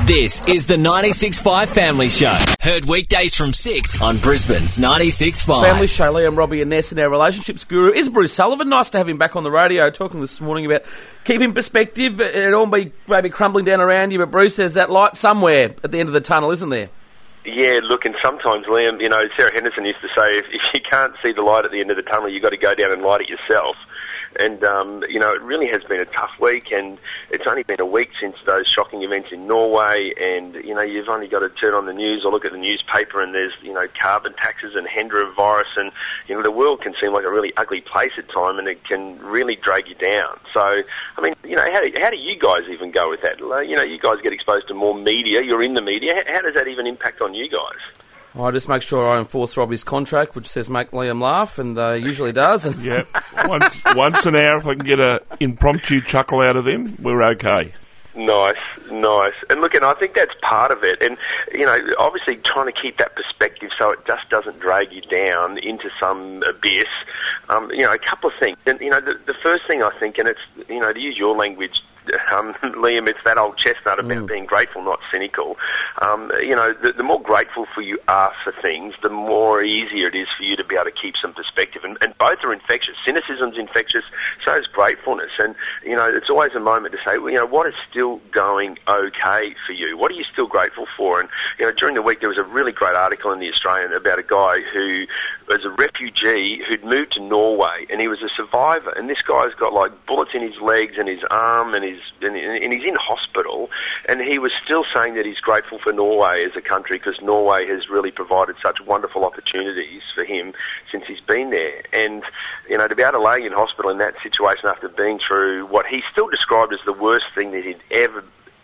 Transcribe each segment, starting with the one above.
This is the 96.5 Family Show. Heard weekdays from 6 on Brisbane's 96.5. Family Show, Liam, Robbie and Ness and our relationships guru is Bruce Sullivan. Nice to have him back on the radio talking this morning about keeping perspective. It all be maybe crumbling down around you, but Bruce, there's that light somewhere at the end of the tunnel, isn't there? Yeah, look, and sometimes, Liam, you know, Sarah Henderson used to say, if you can't see the light at the end of the tunnel, you've got to go down and light it yourself. And, you know, it really has been a tough week, and it's only been a week since those shocking events in Norway, and, you know, you've only got to turn on the news or look at the newspaper and there's, you know, carbon taxes and Hendra virus, and, you know, the world can seem like a really ugly place at times, and it can really drag you down. So, I mean, you know, how do you guys even go with that? You know, you guys get exposed to more media, you're in the media. How does that even impact on you guys? I just make sure I enforce Robbie's contract, which says make Liam laugh, and usually does. And yeah, once an hour, if I can get an impromptu chuckle out of him, we're okay. Nice. And look, and I think that's part of it. And, you know, obviously trying to keep that perspective so it just doesn't drag you down into some abyss. You know, a couple of things. And, you know, the first thing I think, and it's, you know, to use your language, Liam, it's that old chestnut about being grateful, not cynical. You know, the more grateful you are for things, the more easier it is for you to be able to keep some perspective. And both are infectious. Cynicism's infectious, so is gratefulness. And, you know, it's always a moment to say, well, you know, what is still going okay for you? What are you still grateful for? And, you know, during the week there was a really great article in The Australian about a guy who was a refugee who'd moved to Norway, and he was a survivor. And this guy's got, like, bullets in his legs and his arm, and he's in hospital, and he was still saying that he's grateful for Norway as a country because Norway has really provided such wonderful opportunities for him since he's been there. And, you know, to be able to lay in hospital in that situation after being through what he still described as the worst thing that he'd ever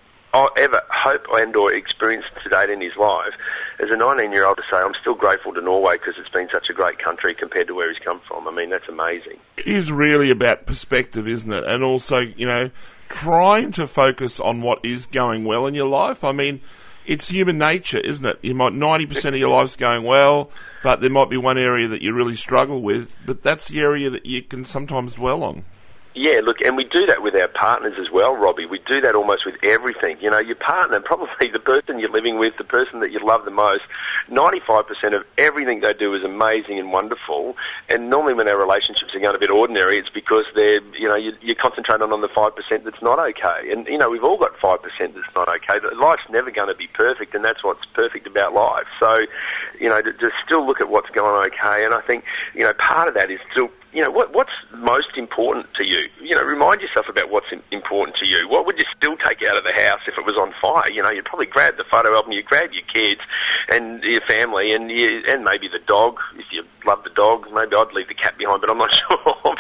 hope and or experienced to date in his life, as a 19-year-old to say, I'm still grateful to Norway because it's been such a great country compared to where he's come from. I mean, that's amazing. It is really about perspective, isn't it? And also, you know, trying to focus on what is going well in your life. I mean, it's human nature, isn't it? 90% of your life's going well, but there might be one area that you really struggle with, but that's the area that you can sometimes dwell on. Yeah, look, and we do that with our partners as well, Robbie. We do that almost with everything. You know, your partner, probably the person you're living with, the person that you love the most, 95% of everything they do is amazing and wonderful. And normally when our relationships are going a bit ordinary, it's because they're, you know, you're concentrating on the 5% that's not okay. And, you know, we've all got 5% that's not okay. But life's never going to be perfect, and that's what's perfect about life. So, you know, to still look at what's going okay. And I think, you know, part of that is still, you know, what's most important to you? You know, remind yourself about what's important to you. What would you still take out of the house if it was on fire? You know, you'd probably grab the photo album, you'd grab your kids and your family and maybe the dog. If you love the dog, maybe I'd leave the cat behind, but I'm not sure.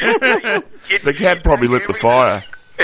The cat probably lit the fire.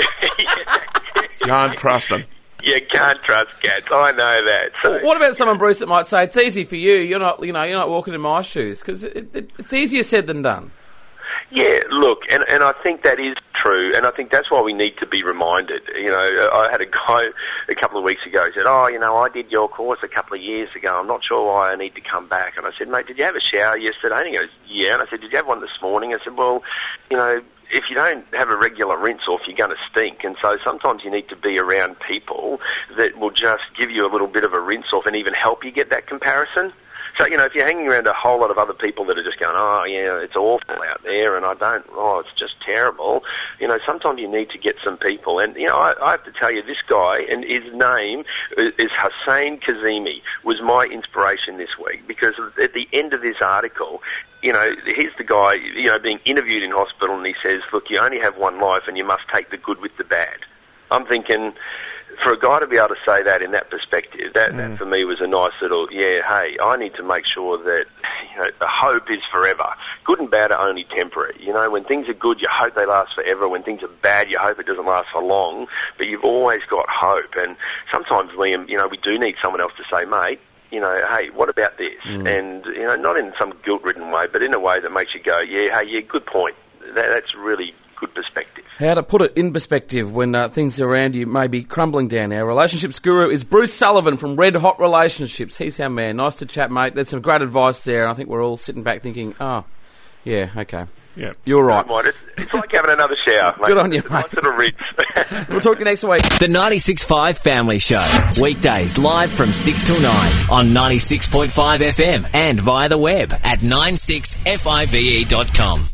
Can't trust them. You can't trust cats. I know that. So, well, what about someone, Bruce, that might say it's easy for you? You're not walking in my shoes, because it's easier said than done. Yeah, look, and I think that is true, and I think that's why we need to be reminded. You know, I had a guy a couple of weeks ago who said, oh, you know, I did your course a couple of years ago. I'm not sure why I need to come back. And I said, mate, did you have a shower yesterday? And he goes, yeah. And I said, did you have one this morning? I said, well, you know, if you don't have a regular rinse-off, you're going to stink. And so sometimes you need to be around people that will just give you a little bit of a rinse-off and even help you get that comparison. So, you know, if you're hanging around a whole lot of other people that are just going, oh, yeah, it's awful out there, and it's just terrible, you know, sometimes you need to get some people. And, you know, I have to tell you, this guy, and his name is Hussein Kazemi, was my inspiration this week, because at the end of this article, you know, here's the guy, you know, being interviewed in hospital, and he says, look, you only have one life, and you must take the good with the bad. I'm thinking, for a guy to be able to say that in that perspective, that for me was a nice little, hey, I need to make sure that, you know, the hope is forever. Good and bad are only temporary. You know, when things are good, you hope they last forever. When things are bad, you hope it doesn't last for long. But you've always got hope. And sometimes, Liam, you know, we do need someone else to say, mate, you know, hey, what about this? And, you know, not in some guilt-ridden way, but in a way that makes you go, good point. That's really good perspective. How to put it in perspective when things around you may be crumbling down. Our relationships guru is Bruce Sullivan from Red Hot Relationships. He's our man. Nice to chat, mate. There's some great advice there, and I think we're all sitting back thinking, oh, yeah, okay. Yeah. You're right. Don't mind. It's like having another shower. Mate. Good on you, It's a nice mate. little rinse. We'll talk to you next week. The 96.5 Family Show. Weekdays live from 6 till 9 on 96.5 FM and via the web at 96five.com.